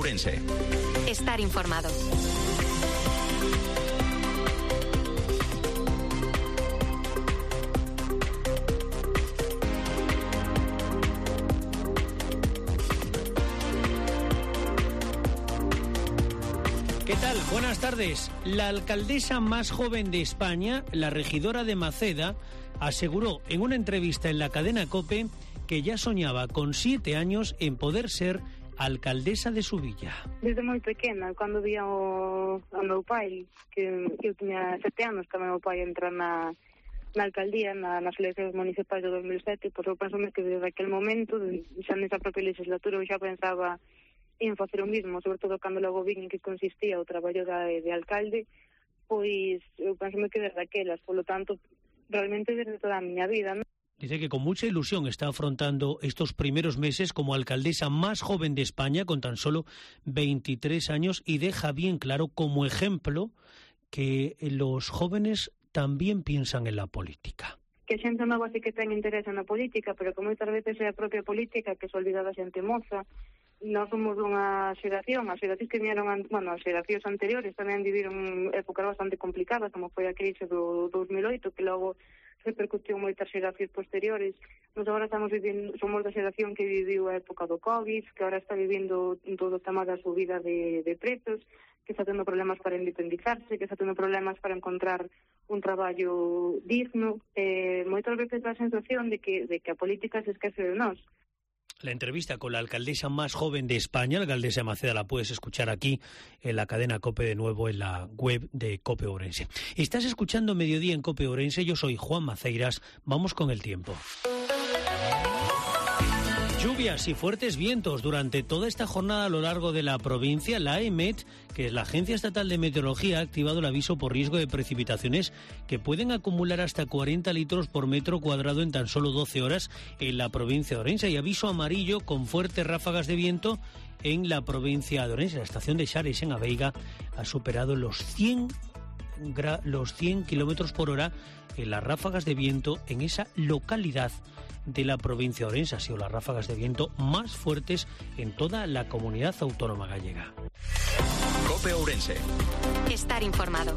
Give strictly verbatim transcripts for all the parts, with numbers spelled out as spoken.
Ourense. Estar informado. ¿Qué tal? Buenas tardes. La alcaldesa más joven de España, la regidora de Maceda, aseguró en una entrevista en la cadena COPE que ya soñaba con siete años en poder ser alcaldesa de su villa. Desde moi pequena, cando vía o, o meu pai, que, que eu tiña sete anos, que o meu pai entra na, na alcaldía, na, nas eleccións municipais de dos mil sete, pois eu penso que desde aquel momento, xa nesa propia legislatura, eu xa pensaba en facer o mismo, sobre todo cando logo vin en que consistía o traballo de, de alcalde, pois eu penso que desde aquelas, polo tanto, realmente desde toda a miña vida, non? Dice que con mucha ilusión está afrontando estos primeros meses como alcaldesa más joven de España, con tan solo veintitrés años, y deja bien claro como ejemplo que los jóvenes también piensan en la política. Que xente nova sí que ten interés na política, pero que moitas veces é a propia política que se olvida da xente moza. Nós somos unha xeración, as xeracións que vieron, bueno, as xeracións anteriores tamén viviron épocas bastante complicadas, como foi a crise do dos mil oito, que logo repercutiu moitas xeracións posteriores. Nos agora estamos vivindo, somos da xeración que viviu a época do COVID, que agora está vivindo todo o tema da subida de, de prezos, que está tendo problemas para independizarse, que está tendo problemas para encontrar un traballo digno. Eh, moitas veces a sensación de que, de que a política se esquece de nós. La entrevista con la alcaldesa más joven de España, la alcaldesa de Maceda, la puedes escuchar aquí en la cadena COPE, de nuevo en la web de COPE Ourense. Estás escuchando Mediodía en COPE Ourense, yo soy Juan Maceiras, vamos con el tiempo. Lluvias y fuertes vientos durante toda esta jornada a lo largo de la provincia. La EMET, que es la Agencia Estatal de Meteorología, ha activado el aviso por riesgo de precipitaciones que pueden acumular hasta cuarenta litros por metro cuadrado en tan solo doce horas en la provincia de Ourense, y aviso amarillo con fuertes ráfagas de viento en la provincia de Ourense. La estación de Xares en Aveiga ha superado los cien, los cien kilómetros por hora en las ráfagas de viento en esa localidad de la provincia de Ourense. Han sido las ráfagas de viento más fuertes en toda la comunidad autónoma gallega. COPE Ourense. Estar informado.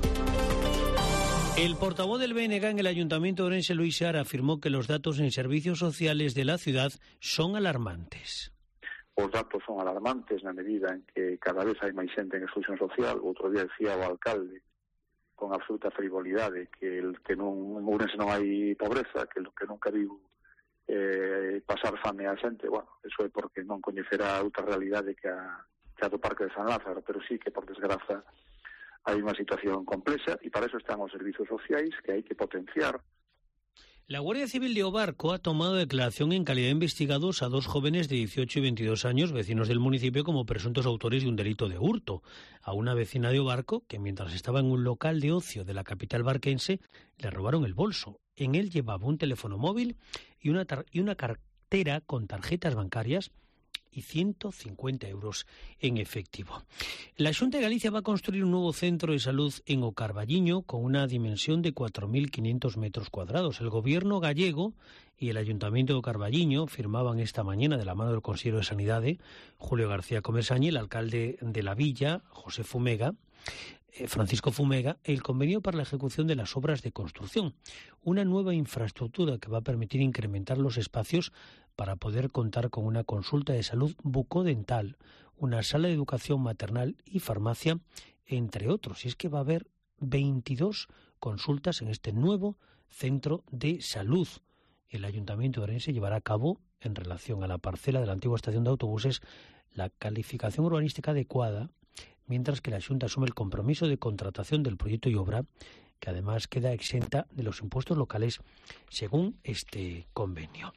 El portavoz del B N G en el Ayuntamiento de Ourense, Luis Seara, afirmó que los datos en servicios sociales de la ciudad son alarmantes. Os datos son alarmantes na medida en que cada vez hai máis xente en exclusión social. Outro día decía o alcalde con absoluta frivolidade que, el, que non, en Ourense non hai pobreza, que, que nunca viu eh, pasar fame a xente. Bueno, eso é porque non coñecerá outra realidade que a, que a do Parque de San Lázaro, pero sí que, por desgraza, hai unha situación complexa, e para eso están os servicios sociais que hai que potenciar. La Guardia Civil de Obarco ha tomado declaración en calidad de investigados a dos jóvenes de dieciocho y veintidós años, vecinos del municipio, como presuntos autores de un delito de hurto a una vecina de Obarco que, mientras estaba en un local de ocio de la capital barquense, le robaron el bolso. En él llevaba un teléfono móvil y una, tar- y una cartera con tarjetas bancarias y ciento cincuenta euros en efectivo. La Xunta de Galicia va a construir un nuevo centro de salud en O Carballiño con una dimensión de cuatro mil quinientos metros cuadrados. El gobierno gallego y el Ayuntamiento de O Carballiño firmaban esta mañana, de la mano del consejero de Sanidade, Julio García Comesaña, y el alcalde de la villa, José Fumega, eh, Francisco Fumega, el convenio para la ejecución de las obras de construcción. Una nueva infraestructura que va a permitir incrementar los espacios para poder contar con una consulta de salud bucodental, una sala de educación maternal y farmacia, entre otros. Y es que va a haber veintidós consultas en este nuevo centro de salud. El Ayuntamiento de Ourense llevará a cabo, en relación a la parcela de la antigua estación de autobuses, la calificación urbanística adecuada, mientras que la Xunta asume el compromiso de contratación del proyecto y obra, que además queda exenta de los impuestos locales según este convenio.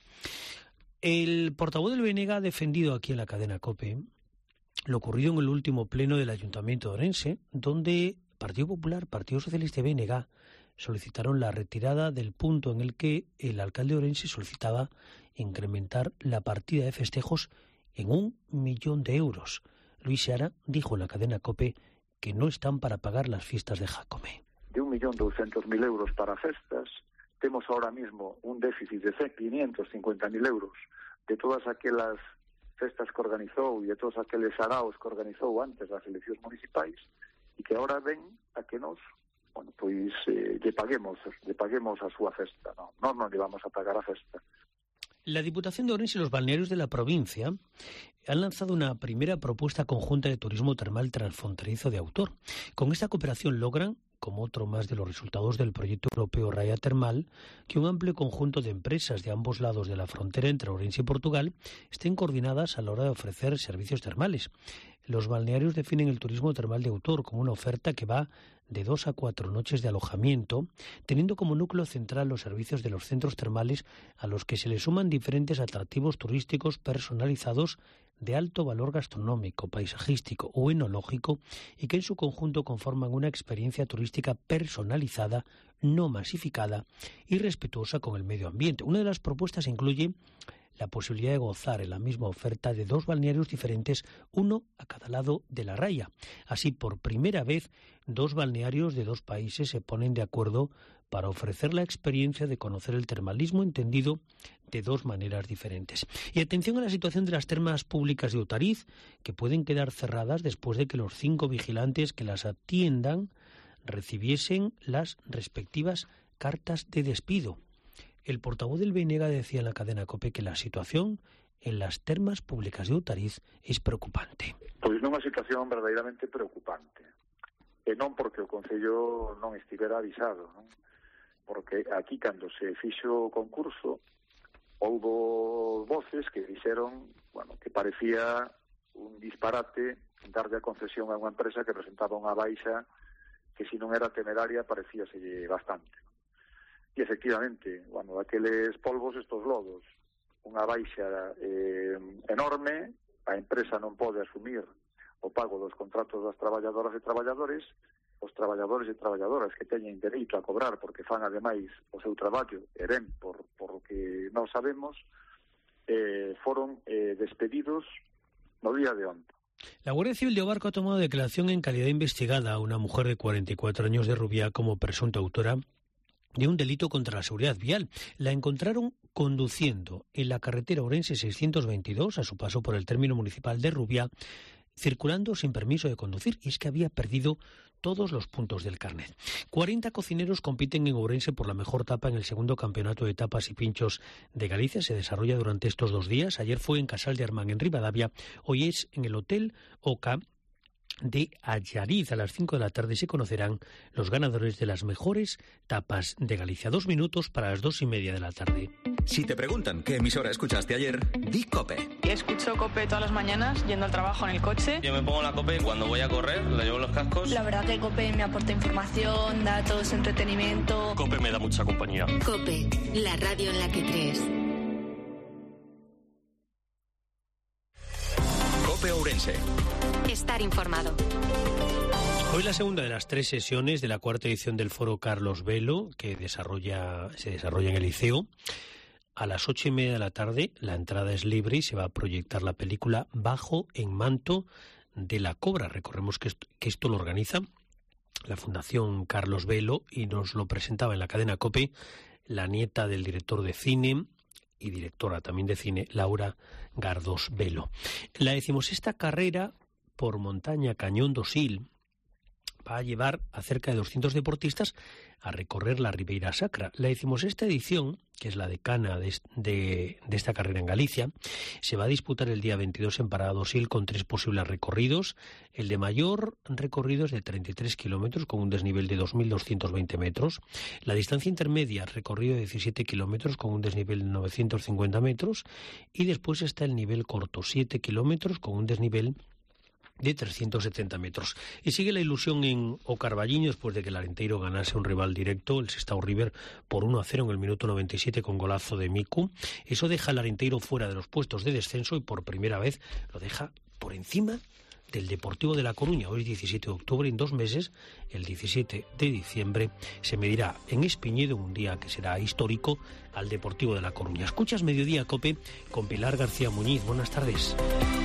El portavoz del B N G ha defendido aquí en la cadena COPE lo ocurrido en el último pleno del Ayuntamiento de Ourense, donde Partido Popular, Partido Socialista y B N G solicitaron la retirada del punto en el que el alcalde de Ourense solicitaba incrementar la partida de festejos en un millón de euros. Luis Seara dijo en la cadena COPE que no están para pagar las fiestas de Jacome. De un millón doscientos mil euros para festas, temos ahora mismo un déficit de quinientos cincuenta mil euros de todas aquelas festas que organizou e de todos aqueles saraos que organizou antes das eleccións municipais e que agora ven a que nos, bueno, pois eh, lle paguemos, lle paguemos a súa festa, non, non non lle vamos a pagar a festa. La Diputación de Ourense y los balnearios de la provincia han lanzado una primera propuesta conjunta de turismo termal transfronterizo de autor. Con esta cooperación logran, como otro más de los resultados del proyecto europeo Raya Termal, que un amplio conjunto de empresas de ambos lados de la frontera entre Ourense y Portugal estén coordinadas a la hora de ofrecer servicios termales. Los balnearios definen el turismo termal de autor como una oferta que va de dos a cuatro noches de alojamiento, teniendo como núcleo central los servicios de los centros termales a los que se le suman diferentes atractivos turísticos personalizados de alto valor gastronómico, paisajístico o enológico y que en su conjunto conforman una experiencia turística personalizada, no masificada y respetuosa con el medio ambiente. Una de las propuestas incluye la posibilidad de gozar en la misma oferta de dos balnearios diferentes, uno a cada lado de la raya. Así, por primera vez, dos balnearios de dos países se ponen de acuerdo para ofrecer la experiencia de conocer el termalismo entendido de dos maneras diferentes. Y atención a la situación de las termas públicas de Outariz, que pueden quedar cerradas después de que los cinco vigilantes que las atiendan recibiesen las respectivas cartas de despido. El portavoz del B N G decía en la cadena COPE que la situación en las termas públicas de Outariz es preocupante. Pois non é unha situación verdadeiramente preocupante. E non porque o Concello non estivera avisado, non? Porque aquí, cando se fixo o concurso, houbo voces que dixeron, bueno, que parecía un disparate darlle a concesión a unha empresa que presentaba unha baixa que, se non era temeraria, parecíaselle bastante. E, efectivamente, bueno, aqueles polvos, estos lodos, unha baixa eh, enorme, a empresa non pode asumir o pago dos contratos das traballadoras e traballadores, os traballadores e traballadoras que teñen dereito a cobrar porque fan, ademais, o seu traballo, e ben, por, por o que non sabemos, eh, foron eh, despedidos no día de onte. La Guardia Civil de Obarco ha tomado declaración en calidad investigada a una mujer de cuarenta y cuatro años de Rubiá como presunta autora de un delito contra la seguridad vial. La encontraron conduciendo en la carretera Ourense seiscientos veintidós a su paso por el término municipal de Rubiá, circulando sin permiso de conducir, y es que había perdido todos los puntos del carnet. cuarenta cocineros compiten en Ourense por la mejor tapa en el segundo campeonato de tapas y pinchos de Galicia. Se desarrolla durante estos dos días. Ayer fue en Casal de Armán, en Ribadavia. Hoy es en el Hotel Oca de Allariz. A las cinco de la tarde se conocerán los ganadores de las mejores tapas de Galicia. Dos minutos para las dos y media de la tarde. Si te preguntan qué emisora escuchaste ayer, di COPE. Escucho COPE todas las mañanas, yendo al trabajo en el coche. Yo me pongo la COPE cuando voy a correr, le llevo los cascos. La verdad que COPE me aporta información, datos, entretenimiento. COPE me da mucha compañía. COPE, la radio en la que crees. COPE Ourense. Estar informado. Hoy la segunda de las tres sesiones de la cuarta edición del Foro Carlos Velo, que desarrolla, se desarrolla en el Liceo. A las ocho y media de la tarde la entrada es libre y se va a proyectar la película Bajo en manto de la cobra. Recordemos que esto, que esto lo organiza la Fundación Carlos Velo y nos lo presentaba en la cadena COPE la nieta del director de cine y directora también de cine, Laura Gardós Velo. La decimosexta carrera por montaña Cañón do Sil va a llevar a cerca de doscientos deportistas a recorrer la Ribeira Sacra. La decimosexta edición, que es la decana de, de, de esta carrera en Galicia, se va a disputar el día veintidós en Parada do Sil con tres posibles recorridos. El de mayor recorrido es de treinta y tres kilómetros con un desnivel de dos mil doscientos veinte metros. La distancia intermedia, recorrido de diecisiete kilómetros con un desnivel de novecientos cincuenta metros. Y después está el nivel corto, siete kilómetros con un desnivel de trescientos setenta metros. Y sigue la ilusión en O Carballiño después de que el Arenteiro ganase un rival directo, el Sestao River, por uno a cero en el minuto noventa y siete con golazo de Miku. Eso deja al Arenteiro fuera de los puestos de descenso y por primera vez lo deja por encima del Deportivo de La Coruña. Hoy es diecisiete de octubre, en dos meses, el diecisiete de diciembre, se medirá en Espiñedo, un día que será histórico, al Deportivo de La Coruña. Escuchas Mediodía COPE con Pilar García Muñiz. Buenas tardes.